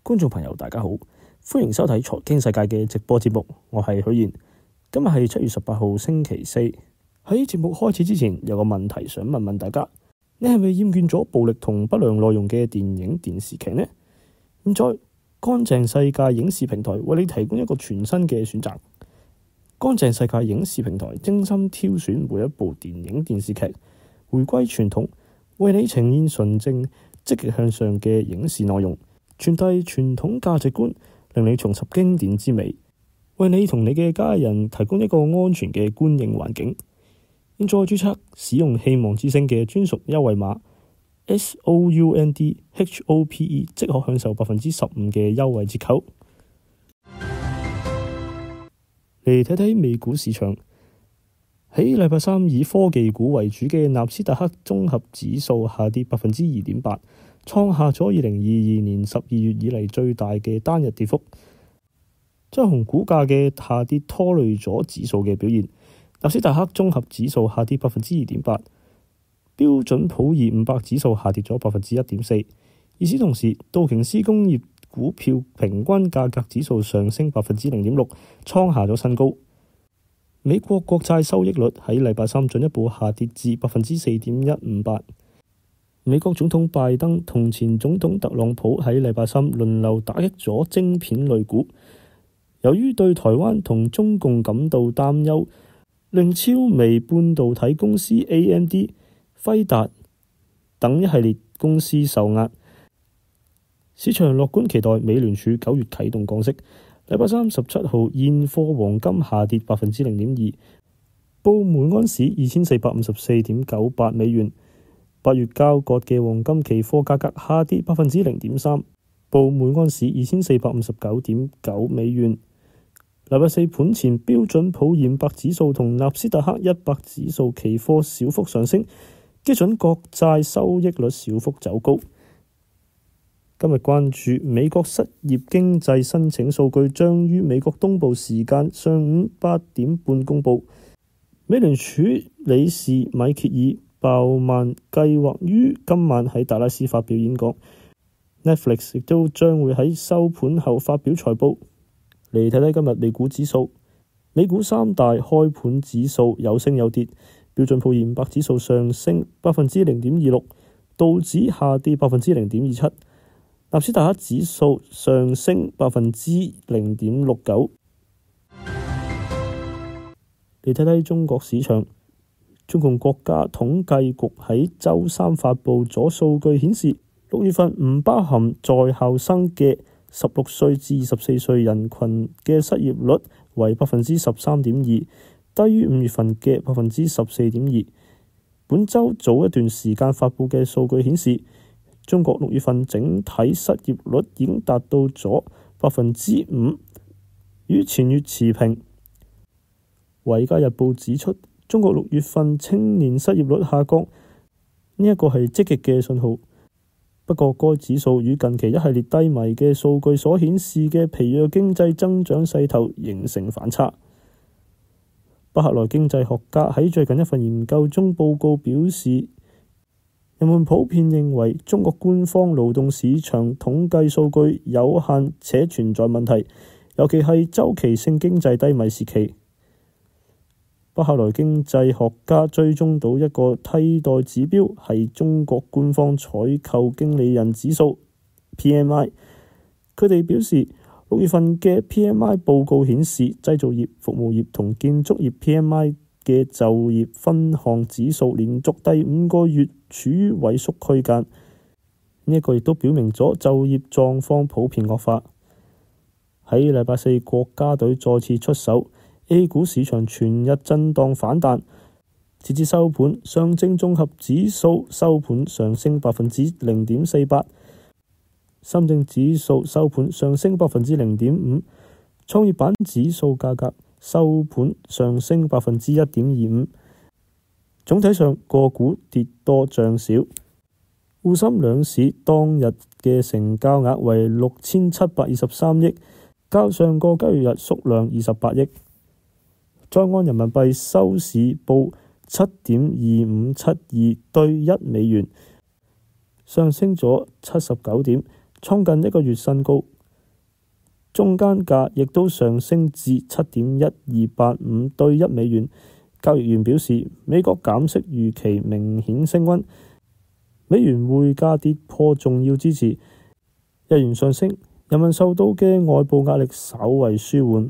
觀眾朋友大家好，歡迎收睇財經世界嘅直播節目，我係許賢。今日係7月18號星期四。喺節目開始之前，有個問題想問問大家，你係咪厭倦咗暴力同不良內容嘅電影電視劇呢？現在乾淨世界影視平台為你提供一個全新嘅選擇。乾淨世界影視平台精心挑選每一部電影電視劇，回歸傳統，為你呈現純正積極向上嘅影視內容，傳遞傳統價值觀，令你重拾經典之美，為你同你嘅家人提供一個安全嘅觀影環境。現在註冊使用希望之聲嘅專屬優惠碼 SOUNDHOPE， 即可享受15%嘅優惠折扣。嚟睇睇美股市場，喺禮拜三以科技股為主嘅納斯達克綜合指數下跌2.8%，創下咗2022年12月以嚟最大嘅單日跌幅。將紅股價嘅下跌拖累咗指數嘅表現，納斯達克綜合指數下跌2.8%，標準普爾500指數下跌咗1.4%。與此同時，道瓊斯工業股票平均價格指數上升0.6%，創下咗新高。美國國債收益率喺禮拜三進一步下跌至4.158%。美國總統拜登同前總統特朗普喺禮拜三輪流打擊咗晶片類股，由於對台灣同中共感到擔憂，令超微半導體公司 AMD、輝達等一系列公司受壓。市場樂觀期待美聯儲9月啟動降息。禮拜三17號現貨黃金下跌0.2%，報每安士2454.98美元。8月交割嘅黃金期貨價格下跌0.3%，報每安士2459.9美元。禮拜四盤前，標準普爾500指數同納斯達克100指數期貨小幅上升，基準國債收益率小幅走高。今日關注美國失業經濟申請數據將於美國東部時間上午8點半公佈。美聯儲理事米歇爾鮑曼計劃於今晚喺達拉斯發表演講。Netflix 亦都將會喺收盤後發表財報。嚟睇睇今日美股指數，美股三大開盤指數有升有跌，標準普爾500指數上升0.26%，道指下跌0.27%。納斯達克指數上升0.69%。嚟睇睇中國市場，中共國家統計局喺周三發布咗數據顯示，6月份唔包含在校生嘅16歲至24歲人群嘅失業率為13.2%，低於5月份嘅14.2%。本週早一段時間發布嘅數據顯示，中國6月份整體失業率已經達到咗5%，與前月持平。維嘉日報指出，中國6月份青年失業率下降，呢一個係積極嘅信號。不過，該指數與近期一系列低迷嘅數據所顯示嘅疲弱經濟增長勢頭形成反差。巴克萊經濟學家喺最近一份研究中報告表示，人們普遍認為中國官方勞動市場統計數據有限且存在問題，尤其係周期性經濟低迷時期。巴克萊經濟學家追蹤到一個替代指標係中國官方採購經理人指數 PMI。佢哋表示，6月份嘅 PMI 報告顯示，製造業、服務業同建築業 PMI 嘅就業分項指數連續第5個月處於萎縮區間。呢一個亦都表明咗就業狀況普遍惡化。喺禮拜四，國家隊再次出手。A 股市場全日震盪反彈，截至收盤，上證綜合指數收盤上升0.48%，深證指數收盤上升0.5%，創業板指數價格收盤上升1.25%。總體上，個股跌多漲少。滬深兩市當日嘅成交額為6723億，較上個交易日縮量28億。在岸人民幣收市報7.2572對1美元，上升咗79點，創近一個月新高， 中間價亦都上升至7.1285對1美元。交易員表示，美國減息預期明顯升溫，美元匯價跌破重要支持，日元上升，人民受到嘅外部壓力稍為舒緩。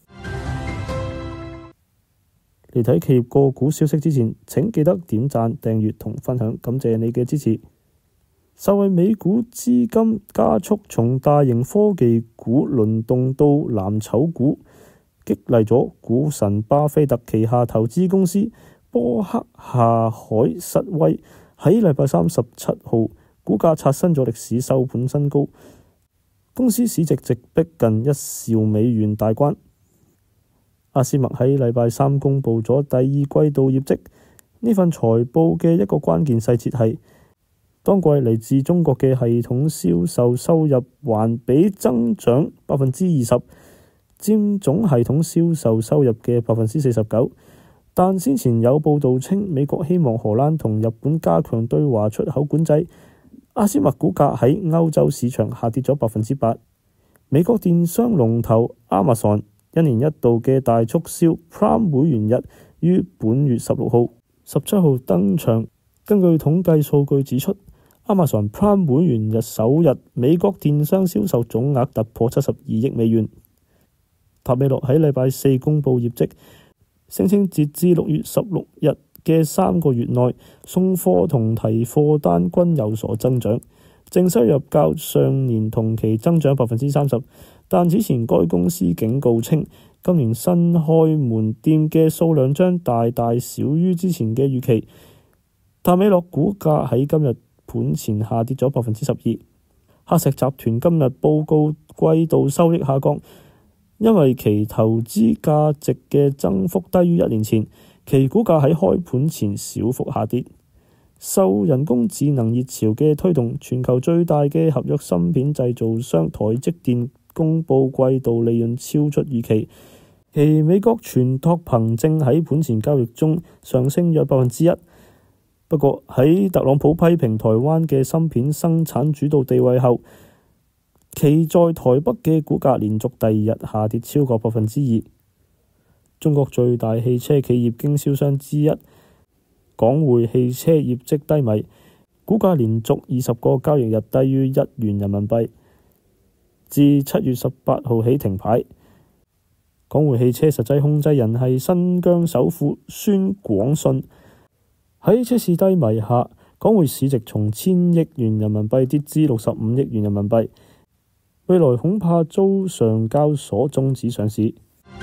嚟睇企業個股消息之前，請記得點讚、訂閱同分享，感謝你嘅支持。受惠美股資金加速從大型科技股輪動到藍籌股，激勵咗股神巴菲特旗下投資公司波克夏海瑟威喺禮拜三17號股價刷新咗歷史收盤新高，公司市值直逼近1兆美元大關。阿斯麥喺禮拜三公佈咗第二季度業績，呢份財報嘅一個關鍵細節係，當季嚟自中國嘅系統銷售收入環比增長20%，佔總系統銷售收入嘅49%。但先前有報道稱美國希望荷蘭同日本加強對華出口管制，阿斯麥股價喺歐洲市場下跌咗8%。美國電商龍頭 Amazon 一年一度嘅大促銷 Prime 會員日於本月16號、17號登場。根據統計數據指出，Amazon Prime 會員日首日，美國電商銷售總額突破72億美元。塔美洛喺禮拜四公佈業績，聲稱截至6月16日嘅3個月內，送貨同提貨單均有所增長，淨收入較上年同期增長30%。但此前該公司警告稱，今年新開門店嘅數量將大大少於之前嘅預期。塔美洛股價喺今日盤前下跌咗12%。黑石集團今日報告季度收益下降，因為其投資價值嘅增幅低於1年前，其股價喺開盤前小幅下跌。受人工智能熱潮嘅推動，全球最大嘅合約芯片製造商台積電公佈季度利潤超出預期，其美國存託憑證喺盤前交易中上升約1%。不過喺特朗普批評台灣嘅芯片生產主導地位後，其在台北嘅股價連續第二日下跌超過2%。中國最大汽車企業經銷商之一港匯汽車業績低迷，股價連續20個交易日低於1元人民幣，自7月18號起停牌。港匯汽車實際控制人係新疆首富孫廣信。喺車市低迷下，港匯市值從1000億元人民幣跌至65億元人民幣，未來恐怕遭上交所終止上市。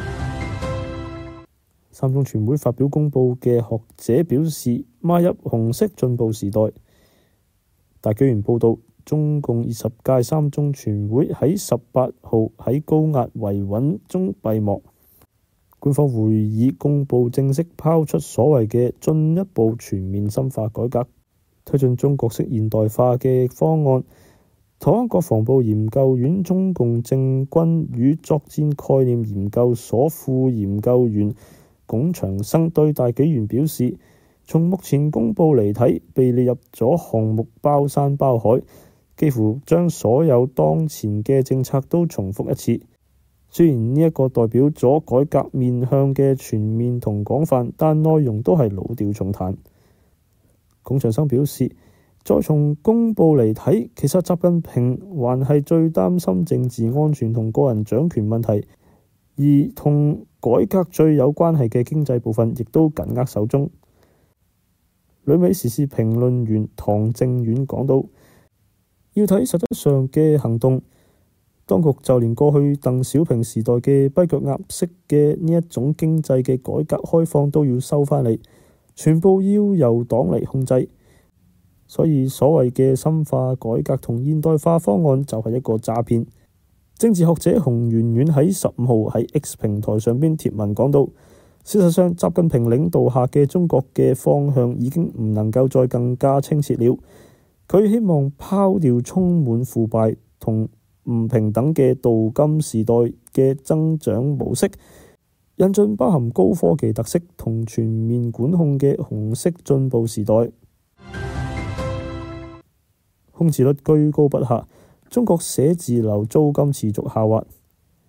三中全會發表公報嘅學者表示，邁入紅色進步時代。大紀元報導，中共20屆三中全會喺18號喺高壓維穩中閉幕。官方會議公佈正式拋出所謂嘅進一步全面深化改革，推進中國式現代化嘅方案。台灣國防部研究院中共政軍與作戰概念研究所副研究員龔長生對大紀元表示，從目前公佈嚟睇，被列入咗項目包山包海，幾乎將所有當前嘅政策都重複一次。雖然呢一個代表咗改革面向嘅全面同廣泛，但內容都係老調重彈。龔長生表示，再從公佈嚟睇，其實習近平還係最擔心政治安全同個人掌權問題，而同改革最有關係嘅經濟部分亦都緊握手中。旅美時事評論員唐正遠講到，要睇實質上嘅行動。當局就連過去鄧小平時代嘅跛腳鴨式嘅呢一種經濟嘅改革開放都要收返嚟，全部要由黨嚟控制。所以所謂嘅深化改革同現代化方案就係一個詐騙。政治學者洪媛媛喺15號喺 X 平台上邊貼文講到，事實上習近平領導下嘅中國嘅方向已經唔能夠再更加清澈了。佢希望拋掉充滿腐敗同唔平等嘅鍍金時代嘅增長模式，引進包含高科技特色同全面管控嘅紅色進步時代。空置率居高不下，中國寫字樓租金持續下滑。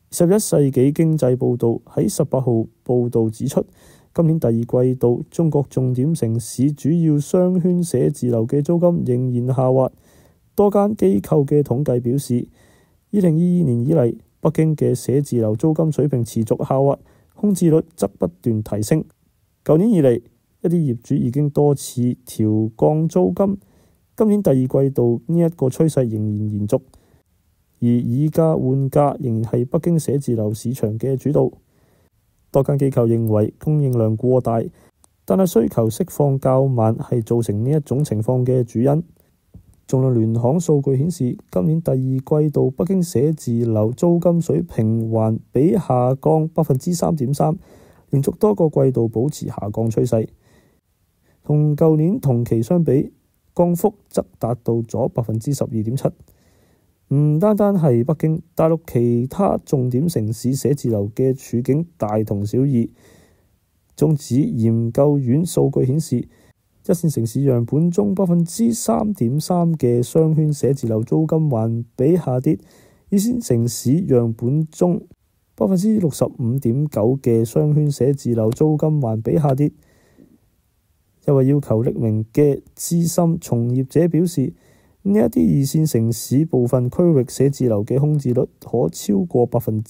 21世紀經濟報導喺18號報導指出，今年第二季度中國重點城市主要商圈寫字樓嘅租金仍然下滑。多間機構嘅統計表示，2022年以嚟，北京嘅寫字樓租金水平持續下滑，空置率則不斷提升。舊年以嚟，一啲業主已經多次調降租金，今年第二季度呢一個趨勢仍然延續，而以價換價仍然係北京寫字樓市場嘅主導。多間機構認為供應量過大，但係需求釋放較慢係造成呢一種情況嘅主因。仲量聯行數據顯示，今年第二季度北京寫字樓租金水平環比下降 3.3%， 連續多個季度保持下降趨勢。同舊年同期相比，降幅則達到咗 12.7%。唔單單係北京，大陸其他重點城市寫字樓嘅處境大同小異。中指研究院數據顯示，一線城市樣本中 3.3% 嘅商圈寫字樓租金環比下跌，二線城市樣本中 65.9% 嘅商圈寫字樓租金環比下跌。一位要求匿名嘅資深從業者表示，呢一啲二線城市部分區域寫字樓嘅空置率可超過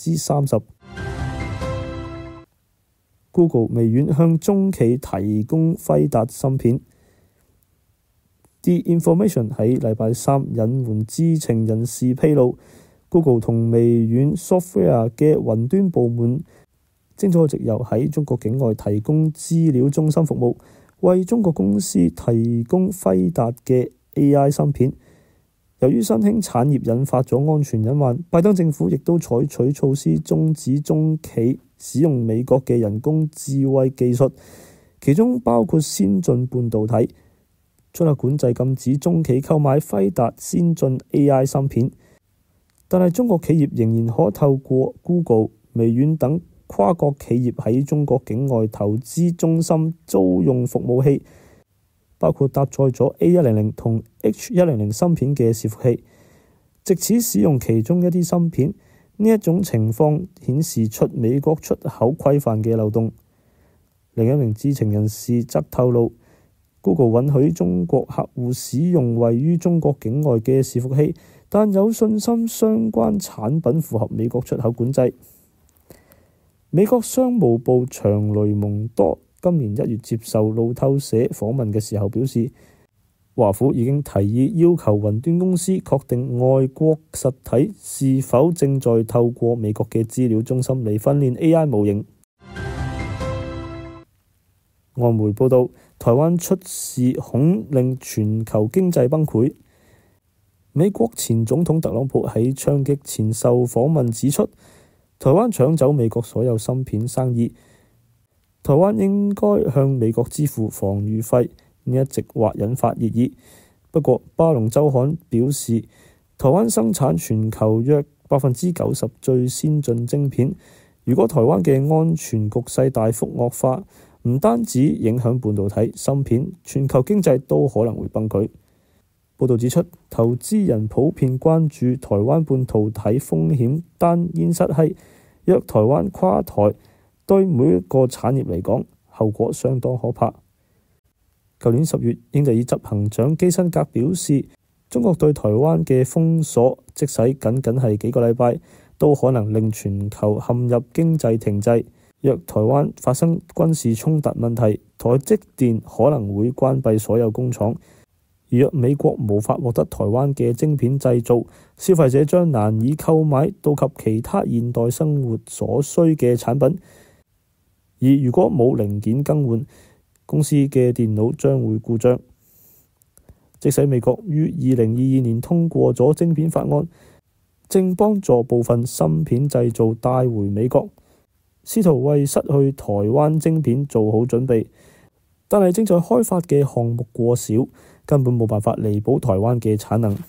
30%。Google 微軟向中企提供輝達芯片。The Information 喺禮拜三引援知情人士披露， Google 同微軟 Software 嘅雲端部門正在藉由喺中國境外提供資料中心服務，為中國公司提供輝達嘅 AI 芯片。由於新興產業引發咗安全隱患，拜登政府亦都採取措施終止中企使用美國嘅人工智慧技術，其中包括先進半導體。出口管制禁止中企購買輝達先進 AI 芯片，但係中國企業仍然可透過 Google、微軟等跨國企業喺中國境外投資中心租用服務器，包括搭載咗 A100 同 H100 芯片嘅伺服器，藉此使用其中一啲芯片。呢一種情況顯示出美國出口規範嘅漏洞。另一名知情人士則透露， Google 允許中國客戶使用位於中國境外嘅伺服器，但有信心相關產品符合美國出口管制。美國商務部長雷蒙多今年1月接受路透社訪問嘅時候表示，華府已經提議要求雲端公司確定外國實體是否正在透過美國嘅資料中心嚟訓練 AI 模型。外媒報道，台灣出事恐令全球經濟崩潰。美國前總統特朗普喺槍擊前受訪問指出，台灣搶走美國所有芯片生意，台灣應該向美國支付防禦費。呢一直或引發熱議。不過巴龍週刊表示，台灣生產全球約 90% 最先進晶片。如果台灣嘅安全局勢大幅惡化，唔單止影響半導體芯片，全球經濟都可能會崩潰。報導指出，投資人普遍關注台灣半導體風險，但現實係，若台灣垮台，對每一個產業嚟講，後果相當可怕。舊年10月，英特爾執行長基辛格表示，中國對台灣嘅封鎖，即使僅係幾個禮拜，都可能令全球陷入經濟停滯。若台灣發生軍事衝突問題，台積電可能會關閉所有工廠。而若美國無法獲得台灣嘅晶片製造，消費者將難以購買到及其他現代生活所需嘅產品。而如果冇零件更換，公司嘅電腦將會故障。即使美國於2022年通過咗晶片法案，正幫助部分芯片製造帶回美國，試圖為失去台灣晶片做好準備，但係正在開發嘅項目過少，根本冇辦法彌補台灣嘅產能。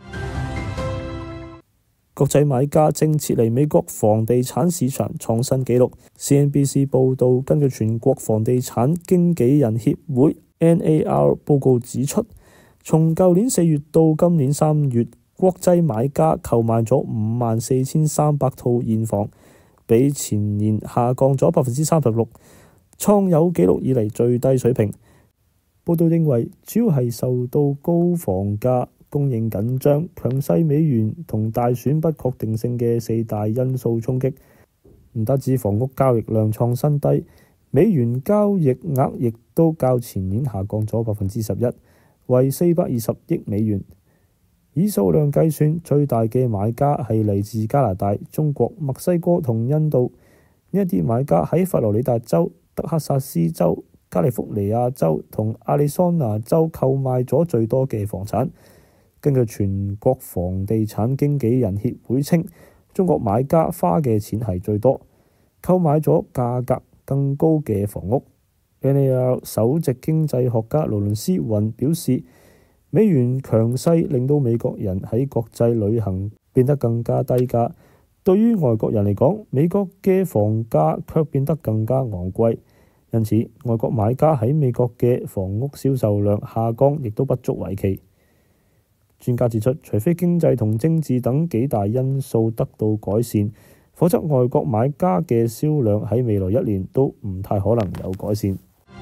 國際買家正撤離美國房地產市場，創新紀錄。CNBC 報導，根據全國房地產經紀人協會 NAR 報告指出，從舊年4月到今年3月，國際買家購買咗54,300套現房， 比前年下降咗36%，創有紀錄以嚟最低水平。報道認為，主要係受到高房價、供應緊張、強勢美元同大選不確定性嘅4大因素衝擊。唔單止房屋交易量創新低，美元交易額亦都較前年下降咗11%，為420億美元。以數量計算，最大嘅買家係嚟自加拿大、中國、墨西哥同印度。呢一啲買家喺佛羅里達州、德克薩斯州、加利福尼亞州同亞利桑那州購買咗最多嘅房產。根據全國房地產經紀人協會稱，中國買家花嘅錢係最多，購買咗價格更高嘅房屋。NAR 首席經濟學家勞倫斯雲表示，美元強勢令到美國人喺國際旅行變得更加低價，對於外國人嚟講，美國嘅房價卻變得更加昂貴。因此，外國買家喺美國嘅房屋銷售量下降，亦都不足為奇。專家指出，除非經濟同政治等幾大因素得到改善，否則外國買家嘅銷量喺未來1年都唔太可能有改善。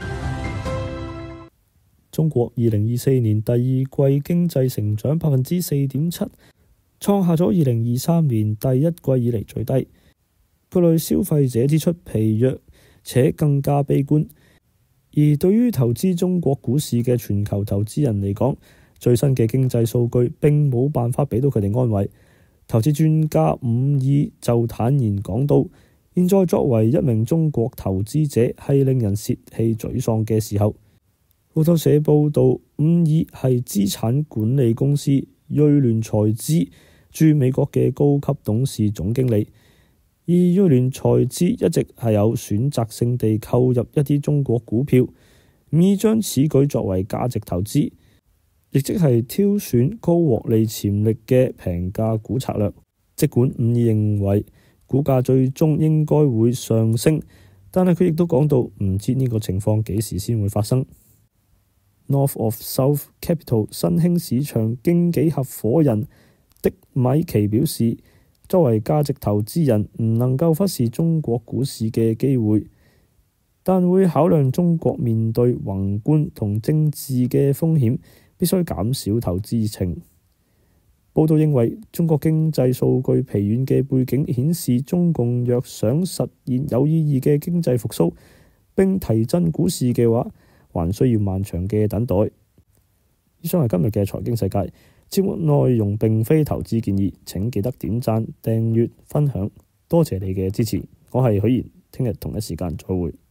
中國2024年第二季經濟成長4.7%，創下咗2023年第一季以嚟最低。各類消費者支出疲弱且更加悲觀，而對於投資中國股市嘅全球投資人嚟講，最新嘅經濟數據並冇辦法俾到佢哋安慰。投資專家伍爾就坦言講到，現在作為一名中國投資者係令人泄氣沮喪嘅時候。路透社報道，伍爾係資產管理公司瑞聯財資駐美國嘅高級董事總經理，而瑞聯財資一直係有選擇性地購入一啲中國股票，伍爾將此舉作為價值投資，亦即係挑選高獲利潛力嘅平價股策略。儘管伍爾認為股價最終應該會上升，但係佢亦都講到唔知呢個情況幾時先會發生。North of South Capital 新興市場經紀合夥人迪米奇表示，作為價值投資人唔能夠忽視中國股市嘅機會，但會考量中國面對宏觀同政治嘅風險，必須減少投資情。報道認為，中國經濟數據疲軟嘅背景顯示，中共若想實現有意義嘅經濟復甦並提振股市嘅話，還需要漫長嘅等待。以上係今日嘅財經世界，節目內容並非投資建議，請記得點讚、訂閱、分享，多謝你嘅支持。我係許賢，聽日同一時間再會。